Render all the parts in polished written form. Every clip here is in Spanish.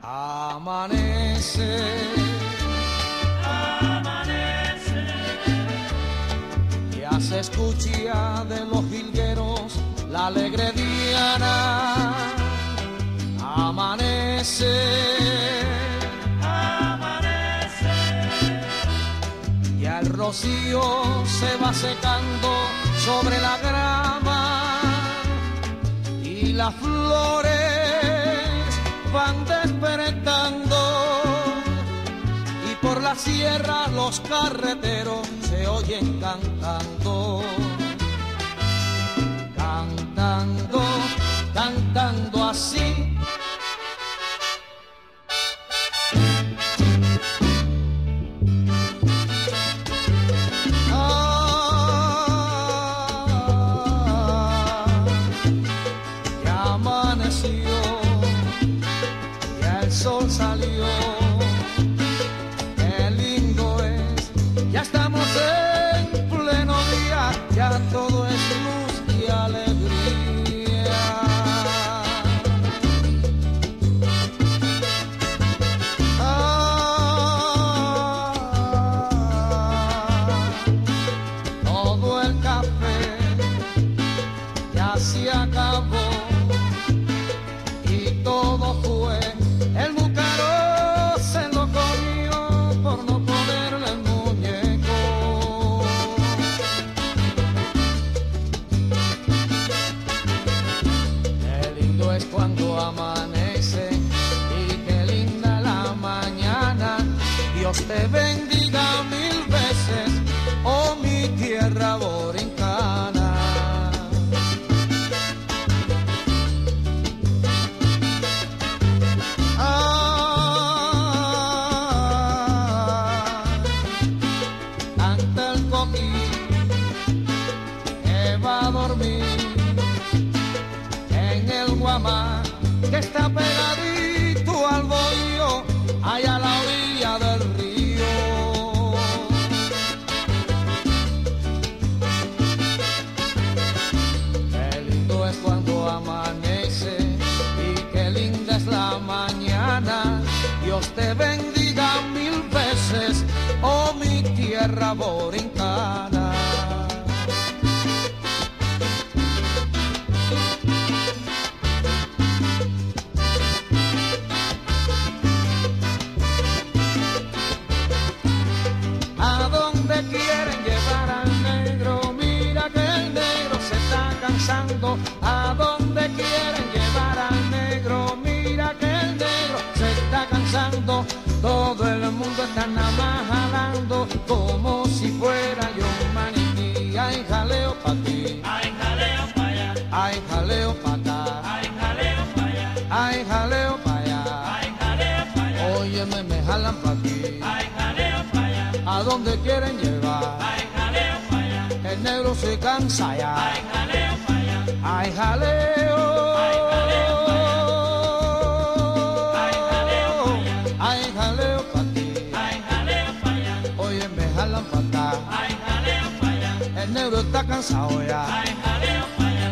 Amanece, amanece, ya se escucha de los jilgueros la alegre diana. Amanece, amanece, ya el rocío se va secando sobre la grama y las flores van despertando, y por la sierra los carreteros se oyen cantando, cantando, cantando así. Ya amaneció, el sol salió, qué lindo es, ya estamos en pleno día, ya todo es luz y alegría. Todo el café ya se acabó y todo fue. El búcaro se lo comió por no ponerle el muñeco. Qué lindo es cuando amanece y qué linda la mañana. Dios te bendiga mil veces, oh mi tierra borincana. En el Guamá, que está pegadito al bohío, allá a la orilla del río. Qué lindo es cuando amanece y qué linda es la mañana. Dios te bendiga mil veces, oh mi tierra borincana. Quieren llevar al negro, mira que el negro se está cansando. ¿A dónde quieren llevar al negro? Mira que el negro se está cansando. Todo el mundo está nada más jalando como si fuera yo un maniquí. Hay jaleo pa' ti, Hay jaleo pa' allá, hay jaleo pa' acá, hay jaleo pa' allá, hay jaleo pa' allá. hay jaleo pa' allá, Óyeme, me jalan pa' aquí. hay jaleo pa' allá, ¿A dónde quieren llevar? hay jaleo pa' allá, El negro se cansa ya. hay jaleo pa' allá, Hay jaleo, hay jaleo pa' allá, hay jaleo pa' allá, hay jaleo pa' ti. hay jaleo pa' allá, Oye, me jalan pa' acá. hay jaleo pa' allá, El negro está cansado ya. hay jaleo pa' allá.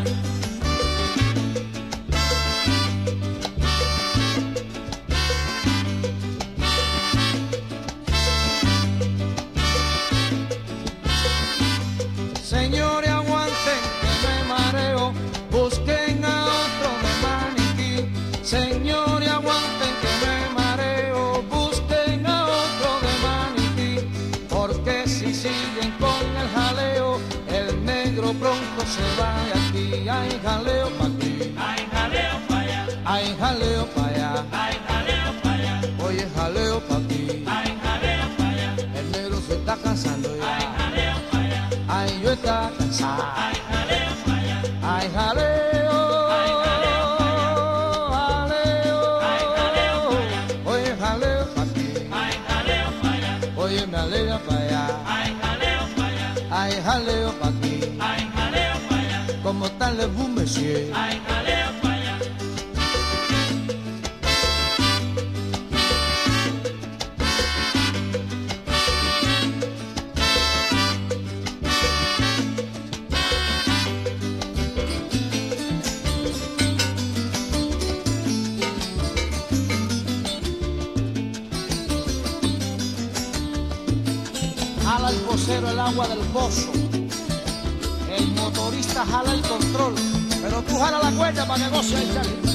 Señores, aguanten que me mareo. Busquen a otro de maniquí. Señores, aguanten que me mareo. Busquen a otro de maniquí. Porque si siguen con el jaleo, el negro pronto se va de aquí. Hay jaleo pa' aquí, Hay jaleo pa' allá, hay jaleo pa' allá. hay jaleo pa' allá, Oye, jaleo pa' aquí. hay jaleo pa' allá, El negro se está cansando hay ya. jaleo pa' allá, Ay, yo está cansada. hay jaleo pa' allá, Ay, jaleo. hay jaleo pa' allá, Jaleo. hay jaleo pa' allá, Oye, jaleo pa' aquí. hay jaleo pa' allá, Oye, me alegra pa' allá. hay jaleo pa' allá, Ay, jaleo pa' aquí. hay jaleo pa' allá, Como tal le boom, monsieur. hay jaleo pa' allá. jala el vocero el agua del pozo. El motorista jala el control, pero tú jala la cuerda para que goce el Charlie.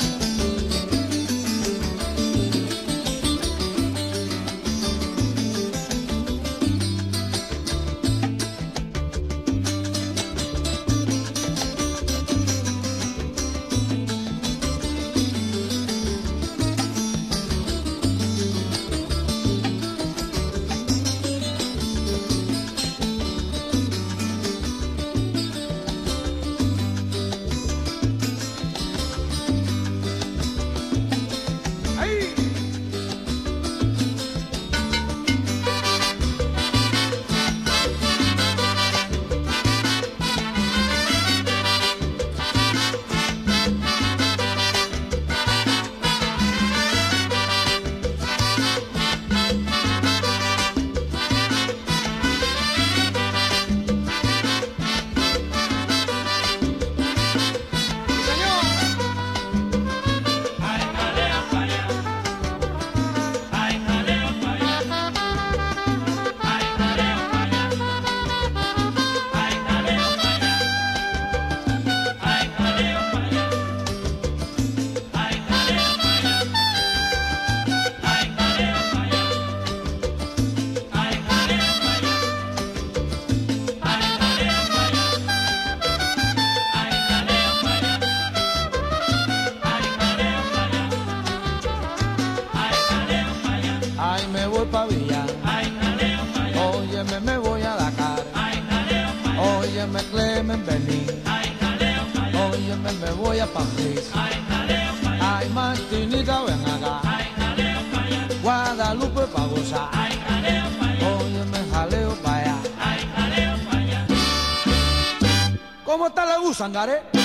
Ay, me voy pa' Villa, óyeme, me voy a Dakar, óyeme, Clemen, Benín, óyeme, me voy a París, ay, Martinita, ven acá, Guadalupe pa' gozar, óyeme, jaleo pa' allá. ¿Cómo está la Gusangaré?